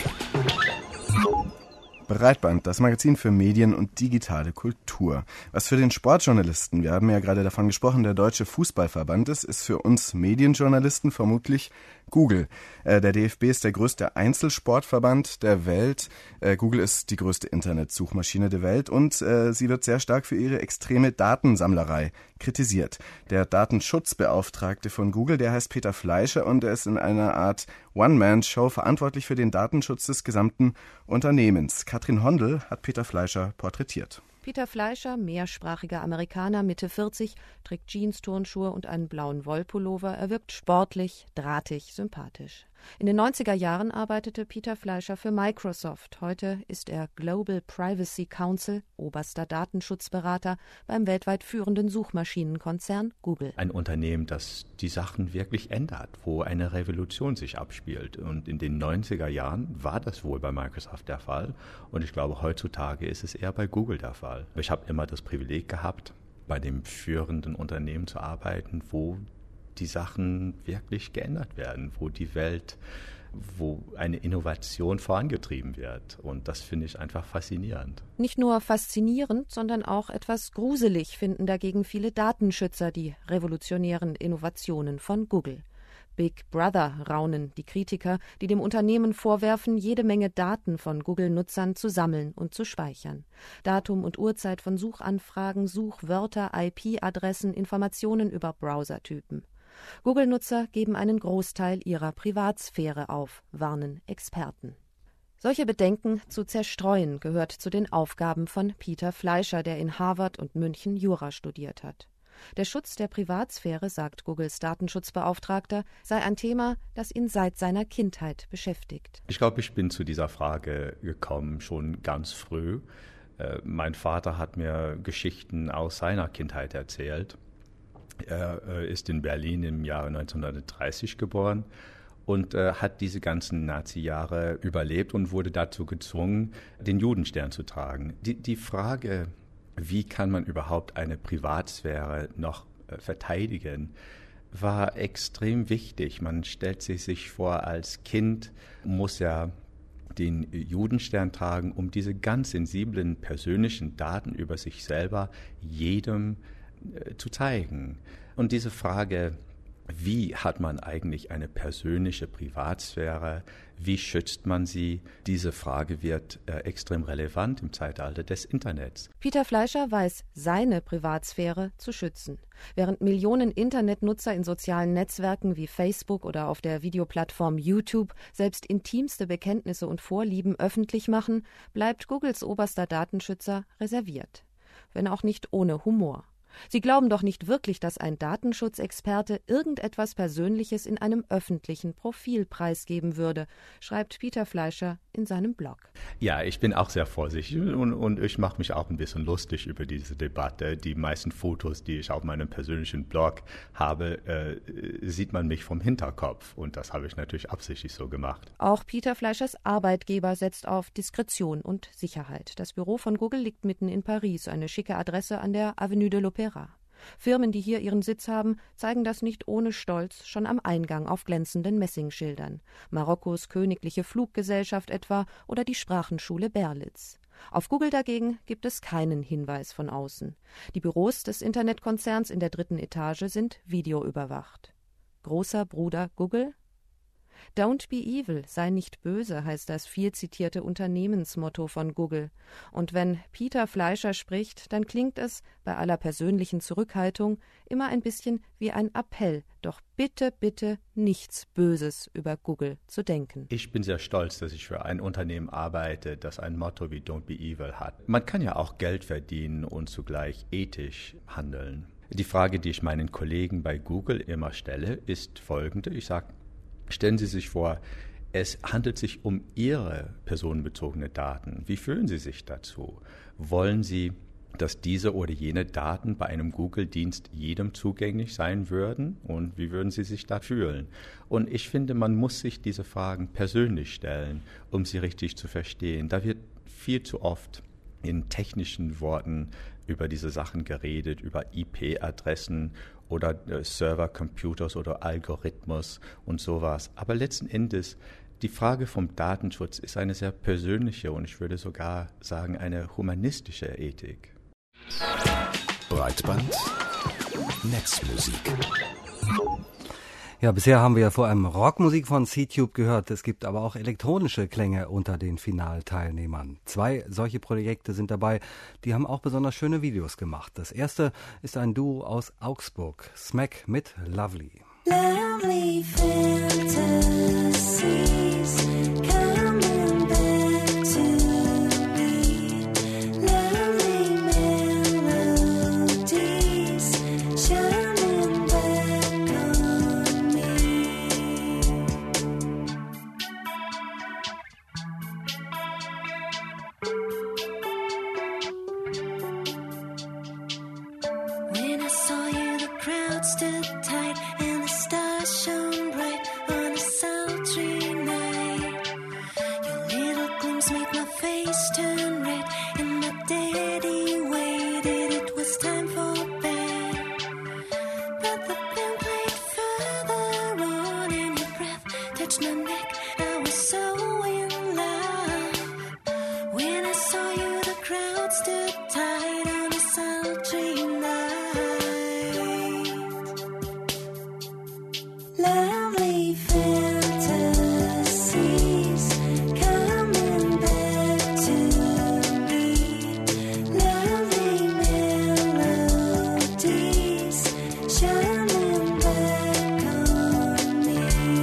Breitband, das Magazin für Medien und digitale Kultur. Was für den Sportjournalisten, wir haben ja gerade davon gesprochen, der Deutsche Fußballverband ist für uns Medienjournalisten vermutlich Google. Der DFB ist der größte Einzelsportverband der Welt. Google ist die größte Internetsuchmaschine der Welt und sie wird sehr stark für ihre extreme Datensammlerei kritisiert. Der Datenschutzbeauftragte von Google, der heißt Peter Fleischer und er ist in einer Art One-Man-Show verantwortlich für den Datenschutz des gesamten Unternehmens. Katrin Hondel hat Peter Fleischer porträtiert. Peter Fleischer, mehrsprachiger Amerikaner, Mitte 40, trägt Jeans, Turnschuhe und einen blauen Wollpullover. Er wirkt sportlich, drahtig, sympathisch. In den 90er Jahren arbeitete Peter Fleischer für Microsoft. Heute ist er Global Privacy Council, oberster Datenschutzberater beim weltweit führenden Suchmaschinenkonzern Google. Ein Unternehmen, das die Sachen wirklich ändert, wo eine Revolution sich abspielt. Und in den 90er Jahren war das wohl bei Microsoft der Fall. Und ich glaube, heutzutage ist es eher bei Google der Fall. Ich habe immer das Privileg gehabt, bei dem führenden Unternehmen zu arbeiten, wo die Sachen wirklich geändert werden, wo die Welt, wo eine Innovation vorangetrieben wird. Und das finde ich einfach faszinierend. Nicht nur faszinierend, sondern auch etwas gruselig finden dagegen viele Datenschützer die revolutionären Innovationen von Google. Big Brother raunen die Kritiker, die dem Unternehmen vorwerfen, jede Menge Daten von Google-Nutzern zu sammeln und zu speichern. Datum und Uhrzeit von Suchanfragen, Suchwörter, IP-Adressen, Informationen über Browsertypen. Google-Nutzer geben einen Großteil ihrer Privatsphäre auf, warnen Experten. Solche Bedenken zu zerstreuen gehört zu den Aufgaben von Peter Fleischer, der in Harvard und München Jura studiert hat. Der Schutz der Privatsphäre, sagt Googles Datenschutzbeauftragter, sei ein Thema, das ihn seit seiner Kindheit beschäftigt. Ich glaube, ich bin zu dieser Frage gekommen schon ganz früh. Mein Vater hat mir Geschichten aus seiner Kindheit erzählt. Er ist in Berlin im Jahre 1930 geboren und hat diese ganzen Nazi-Jahre überlebt und wurde dazu gezwungen, den Judenstern zu tragen. Die Frage, wie kann man überhaupt eine Privatsphäre noch verteidigen, war extrem wichtig. Man stellt sich vor, als Kind muss er den Judenstern tragen, um diese ganz sensiblen persönlichen Daten über sich selber jedem zu zeigen. Und diese Frage, wie hat man eigentlich eine persönliche Privatsphäre, wie schützt man sie, diese Frage wird extrem relevant im Zeitalter des Internets. Peter Fleischer weiß, seine Privatsphäre zu schützen. Während Millionen Internetnutzer in sozialen Netzwerken wie Facebook oder auf der Videoplattform YouTube selbst intimste Bekenntnisse und Vorlieben öffentlich machen, bleibt Googles oberster Datenschützer reserviert. Wenn auch nicht ohne Humor. Sie glauben doch nicht wirklich, dass ein Datenschutzexperte irgendetwas Persönliches in einem öffentlichen Profil preisgeben würde, schreibt Peter Fleischer in seinem Blog. Ja, ich bin auch sehr vorsichtig und ich mache mich auch ein bisschen lustig über diese Debatte. Die meisten Fotos, die ich auf meinem persönlichen Blog habe, sieht man mich vom Hinterkopf und das habe ich natürlich absichtlich so gemacht. Auch Peter Fleischers Arbeitgeber setzt auf Diskretion und Sicherheit. Das Büro von Google liegt mitten in Paris, eine schicke Adresse an der Avenue de l'Opéra. Firmen, die hier ihren Sitz haben, zeigen das nicht ohne Stolz schon am Eingang auf glänzenden Messingschildern. Marokkos Königliche Fluggesellschaft etwa oder die Sprachenschule Berlitz. Auf Google dagegen gibt es keinen Hinweis von außen. Die Büros des Internetkonzerns in der 3. Etage sind videoüberwacht. Großer Bruder Google? Don't be evil, sei nicht böse, heißt das viel zitierte Unternehmensmotto von Google. Und wenn Peter Fleischer spricht, dann klingt es, bei aller persönlichen Zurückhaltung, immer ein bisschen wie ein Appell, doch bitte, bitte nichts Böses über Google zu denken. Ich bin sehr stolz, dass ich für ein Unternehmen arbeite, das ein Motto wie Don't be evil hat. Man kann ja auch Geld verdienen und zugleich ethisch handeln. Die Frage, die ich meinen Kollegen bei Google immer stelle, ist folgende. Ich sage, stellen Sie sich vor, es handelt sich um Ihre personenbezogene Daten. Wie fühlen Sie sich dazu? Wollen Sie, dass diese oder jene Daten bei einem Google-Dienst jedem zugänglich sein würden? Und wie würden Sie sich da fühlen? Und ich finde, man muss sich diese Fragen persönlich stellen, um sie richtig zu verstehen. Da wird viel zu oft in technischen Worten über diese Sachen geredet, über IP-Adressen oder Server-Computers oder Algorithmus und sowas. Aber letzten Endes, die Frage vom Datenschutz ist eine sehr persönliche und ich würde sogar sagen eine humanistische Ethik. Breitband Netzmusik. Ja, bisher haben wir vor allem Rockmusik von C-Tube gehört. Es gibt aber auch elektronische Klänge unter den Finalteilnehmern. 2 solche Projekte sind dabei, die haben auch besonders schöne Videos gemacht. Das erste ist ein Duo aus Augsburg, Smack mit Lovely. Lovely fantasies coming back to me. Lovely melodies shining back on me. When I saw you, the crowd stood tight and the stars shone bright on a sultry night. Your little glimpse made my face turn red, and my daddy waited. It was time for bed, but the band played further on, and your breath touched my neck. I was so in love. When I saw you, the crowd stood tight on a sultry night. Lovely fantasies coming back to me. Lovely melodies shining back on me.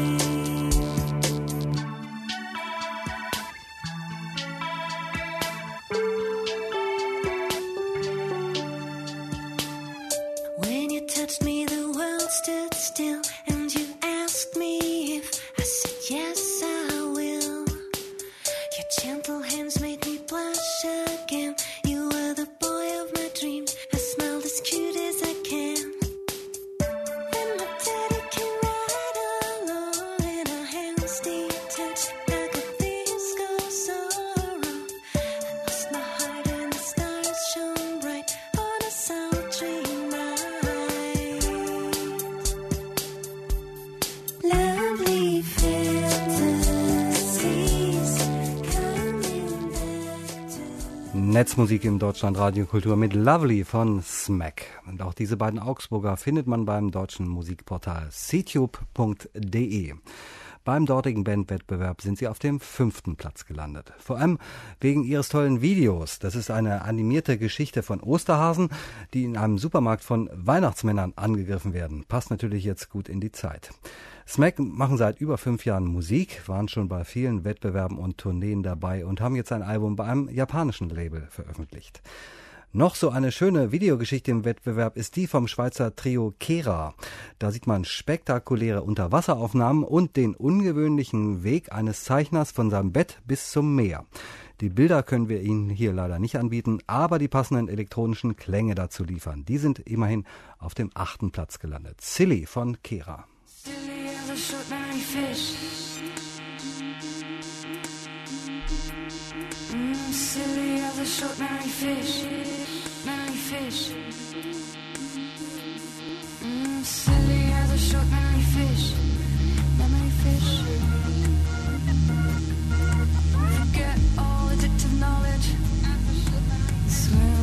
When you touched me, the world stood still, and you asked me if I said yes, I will. Your gentle hands made me blush again. You were the boy of my dreams. I smiled as cute as I can. Then my daddy came right along, and our hands detached like a disco song. I lost my heart, and the stars shone bright on a sultry night. Lovely fantasies coming back to Netzmusik im Deutschlandradio Kultur mit Lovely von Smack. Und auch diese beiden Augsburger findet man beim deutschen Musikportal ctube.de. Beim dortigen Bandwettbewerb sind sie auf dem 5. Platz gelandet. Vor allem wegen ihres tollen Videos. Das ist eine animierte Geschichte von Osterhasen, die in einem Supermarkt von Weihnachtsmännern angegriffen werden. Passt natürlich jetzt gut in die Zeit. Smack machen seit über 5 Jahren Musik, waren schon bei vielen Wettbewerben und Tourneen dabei und haben jetzt ein Album bei einem japanischen Label veröffentlicht. Noch so eine schöne Videogeschichte im Wettbewerb ist die vom Schweizer Trio Kera. Da sieht man spektakuläre Unterwasseraufnahmen und den ungewöhnlichen Weg eines Zeichners von seinem Bett bis zum Meer. Die Bilder können wir Ihnen hier leider nicht anbieten, aber die passenden elektronischen Klänge dazu liefern. Die sind immerhin auf dem 8. Platz gelandet. Silly von Kera. Silly as a short married fish. Silly as a short married fish. Married fish. Silly as a short married fish. Married fish. Forget all addictive knowledge. Swim.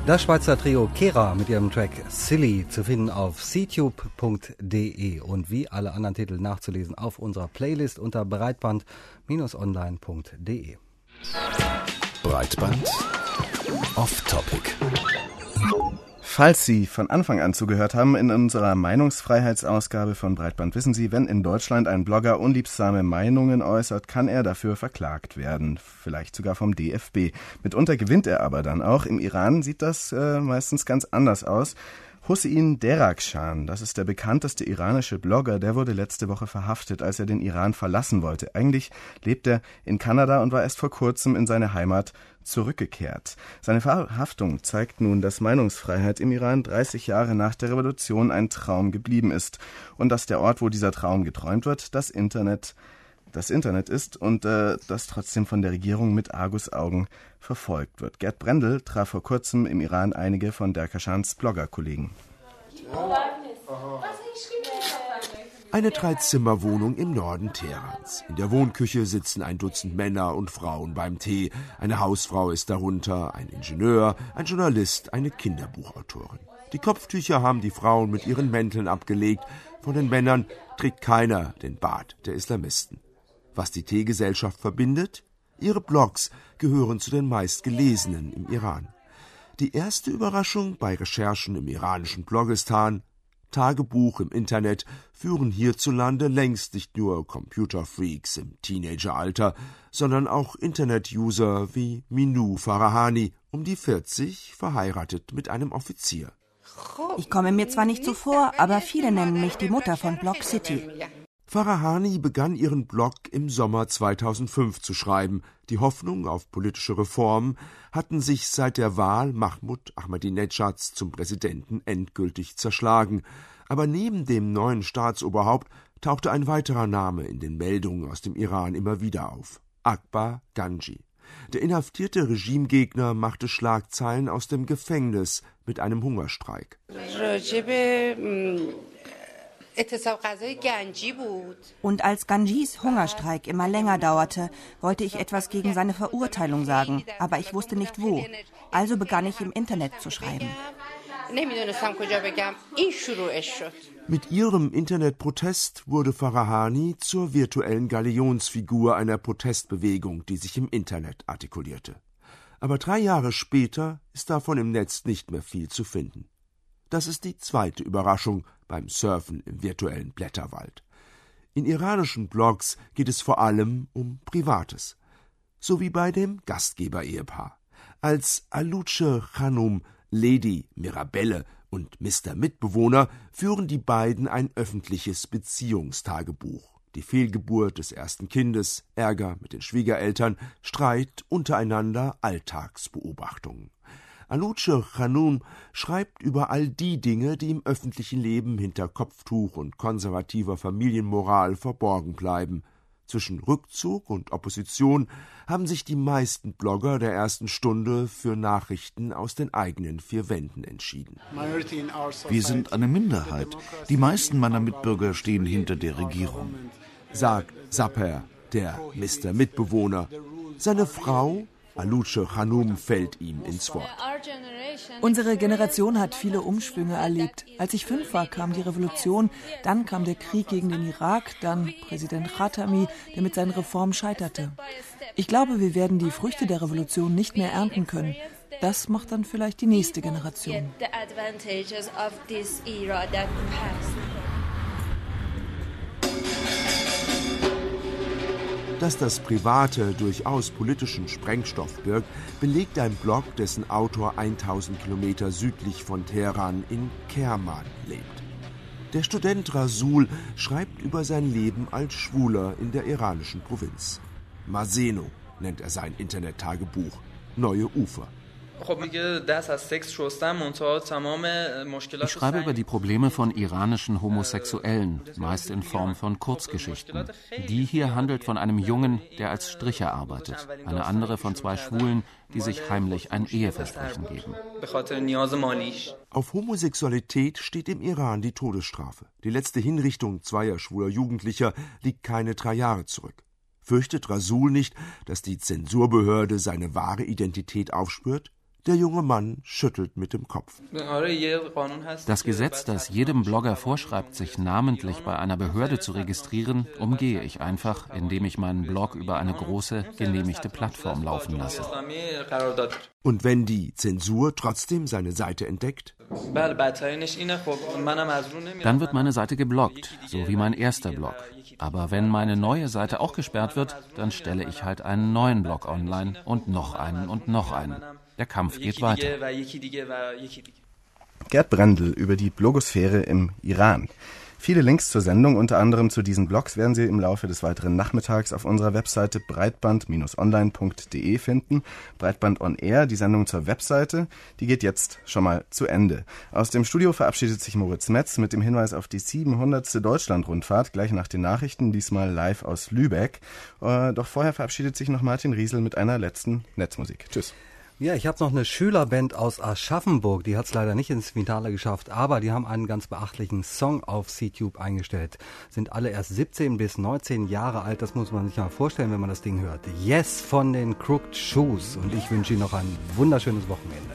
Das Schweizer Trio Kera mit ihrem Track Silly zu finden auf ctube.de und wie alle anderen Titel nachzulesen auf unserer Playlist unter breitband-online.de. Breitband Off-Topic. Falls Sie von Anfang an zugehört haben, in unserer Meinungsfreiheitsausgabe von Breitband wissen Sie, wenn in Deutschland ein Blogger unliebsame Meinungen äußert, kann er dafür verklagt werden, vielleicht sogar vom DFB. Mitunter gewinnt er aber dann auch. Im Iran sieht das meistens ganz anders aus. Hossein Derakhshan, das ist der bekannteste iranische Blogger, der wurde letzte Woche verhaftet, als er den Iran verlassen wollte. Eigentlich lebt er in Kanada und war erst vor kurzem in seine Heimat zurückgekehrt. Seine Verhaftung zeigt nun, dass Meinungsfreiheit im Iran 30 Jahre nach der Revolution ein Traum geblieben ist und dass der Ort, wo dieser Traum geträumt wird, das Internet ist und das trotzdem von der Regierung mit Argusaugen verfolgt wird. Gerd Brendel traf vor kurzem im Iran einige von Derakhshans Bloggerkollegen. Eine 3-Zimmer-Wohnung im Norden Teherans. In der Wohnküche sitzen ein Dutzend Männer und Frauen beim Tee. Eine Hausfrau ist darunter, ein Ingenieur, ein Journalist, eine Kinderbuchautorin. Die Kopftücher haben die Frauen mit ihren Mänteln abgelegt. Von den Männern trägt keiner den Bart der Islamisten. Was die Teegesellschaft verbindet? Ihre Blogs gehören zu den meistgelesenen im Iran. Die erste Überraschung bei Recherchen im iranischen Blogistan: Tagebuch im Internet führen hierzulande längst nicht nur Computerfreaks im Teenageralter, sondern auch Internet-User wie Minu Farahani, um die 40, verheiratet mit einem Offizier. Ich komme mir zwar nicht so vor, aber viele nennen mich die Mutter von Blog City. Farahani begann ihren Blog im Sommer 2005 zu schreiben. Die Hoffnung auf politische Reformen hatten sich seit der Wahl Mahmoud Ahmadinejads zum Präsidenten endgültig zerschlagen. Aber neben dem neuen Staatsoberhaupt tauchte ein weiterer Name in den Meldungen aus dem Iran immer wieder auf: Akbar Ganji. Der inhaftierte Regimegegner machte Schlagzeilen aus dem Gefängnis mit einem Hungerstreik. Und als Ganjis Hungerstreik immer länger dauerte, wollte ich etwas gegen seine Verurteilung sagen, aber ich wusste nicht wo. Also begann ich im Internet zu schreiben. Mit ihrem Internetprotest wurde Farahani zur virtuellen Galionsfigur einer Protestbewegung, die sich im Internet artikulierte. Aber 3 Jahre später ist davon im Netz nicht mehr viel zu finden. Das ist die zweite Überraschung beim Surfen im virtuellen Blätterwald. In iranischen Blogs geht es vor allem um Privates. So wie bei dem Gastgeber-Ehepaar. Als Aluche Khanum, Lady Mirabelle und Mr. Mitbewohner führen die beiden ein öffentliches Beziehungstagebuch. Die Fehlgeburt des ersten Kindes, Ärger mit den Schwiegereltern, Streit untereinander, Alltagsbeobachtungen. Aluche Khanum schreibt über all die Dinge, die im öffentlichen Leben hinter Kopftuch und konservativer Familienmoral verborgen bleiben. Zwischen Rückzug und Opposition haben sich die meisten Blogger der ersten Stunde für Nachrichten aus den eigenen 4 Wänden entschieden. Wir sind eine Minderheit. Die meisten meiner Mitbürger stehen hinter der Regierung, sagt Sapper, der Mr. Mitbewohner. Seine Frau Aluche Khanum fällt ihm ins Wort. Unsere Generation hat viele Umschwünge erlebt. Als ich 5 war, kam die Revolution, dann kam der Krieg gegen den Irak, dann Präsident Khatami, der mit seinen Reformen scheiterte. Ich glaube, wir werden die Früchte der Revolution nicht mehr ernten können. Das macht dann vielleicht die nächste Generation. Dass das Private durchaus politischen Sprengstoff birgt, belegt ein Blog, dessen Autor 1000 Kilometer südlich von Teheran in Kerman lebt. Der Student Rasul schreibt über sein Leben als Schwuler in der iranischen Provinz. Maseno nennt er sein Internet-Tagebuch. Neue Ufer. Ich schreibe über die Probleme von iranischen Homosexuellen, meist in Form von Kurzgeschichten. Die hier handelt von einem Jungen, der als Stricher arbeitet, eine andere von 2 Schwulen, die sich heimlich ein Eheversprechen geben. Auf Homosexualität steht im Iran die Todesstrafe. Die letzte Hinrichtung 2 schwuler Jugendlicher liegt keine 3 Jahre zurück. Fürchtet Rasul nicht, dass die Zensurbehörde seine wahre Identität aufspürt? Der junge Mann schüttelt mit dem Kopf. Das Gesetz, das jedem Blogger vorschreibt, sich namentlich bei einer Behörde zu registrieren, umgehe ich einfach, indem ich meinen Blog über eine große, genehmigte Plattform laufen lasse. Und wenn die Zensur trotzdem seine Seite entdeckt? Dann wird meine Seite geblockt, so wie mein erster Blog. Aber wenn meine neue Seite auch gesperrt wird, dann stelle ich halt einen neuen Blog online und noch einen und noch einen. Der Kampf geht weiter. Gerd Brendel über die Blogosphäre im Iran. Viele Links zur Sendung, unter anderem zu diesen Blogs, werden Sie im Laufe des weiteren Nachmittags auf unserer Webseite breitband-online.de finden. Breitband on Air, die Sendung zur Webseite, die geht jetzt schon mal zu Ende. Aus dem Studio verabschiedet sich Moritz Metz mit dem Hinweis auf die 700. Deutschlandrundfahrt, gleich nach den Nachrichten, diesmal live aus Lübeck. Doch vorher verabschiedet sich noch Martin Riesel mit einer letzten Netzmusik. Tschüss. Ja, ich habe noch eine Schülerband aus Aschaffenburg, die hat es leider nicht ins Finale geschafft, aber die haben einen ganz beachtlichen Song auf CTube eingestellt. Sind alle erst 17 bis 19 Jahre alt, das muss man sich mal vorstellen, wenn man das Ding hört. Yes von den Crooked Shoes und ich wünsche Ihnen noch ein wunderschönes Wochenende.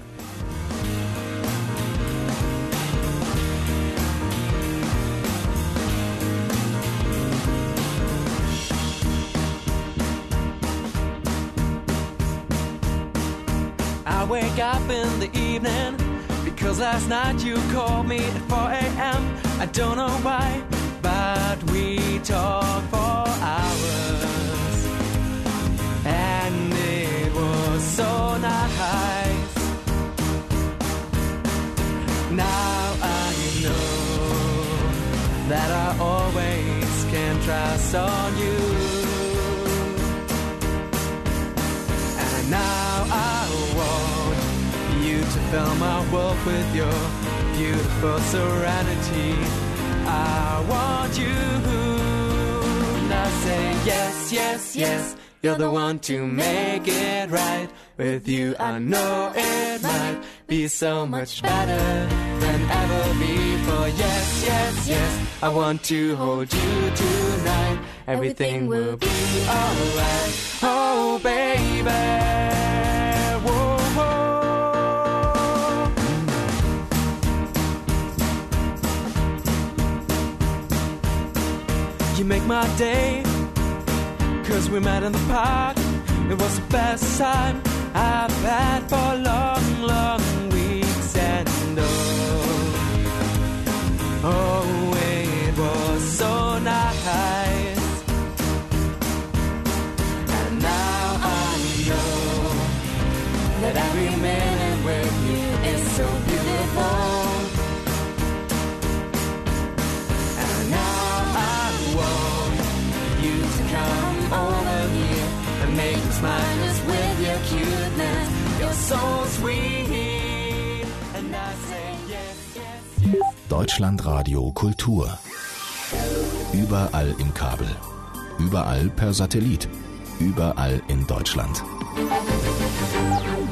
I wake up in the evening because last night you called me at 4 a.m. I don't know why, but we talked for hours and it was so nice. Now I know that I always can trust on you, and now I want you to fill my world with your beautiful serenity. I want you. Now say yes, yes, yes. You're the one to make it right. With you I know it might be so much better than ever before. Yes, yes, yes. I want to hold you tonight. Everything will be alright. Oh baby. You make my day, 'cause we met in the park. It was the best time I've had for long, long weeks. And oh, it was so nice. And now I know that every minute with you is so beautiful. Make me smile just with your cuteness. You're so sweet. And I say yes, yes, yes. Deutschlandradio Kultur. Überall im Kabel. Überall per Satellit. Überall in Deutschland.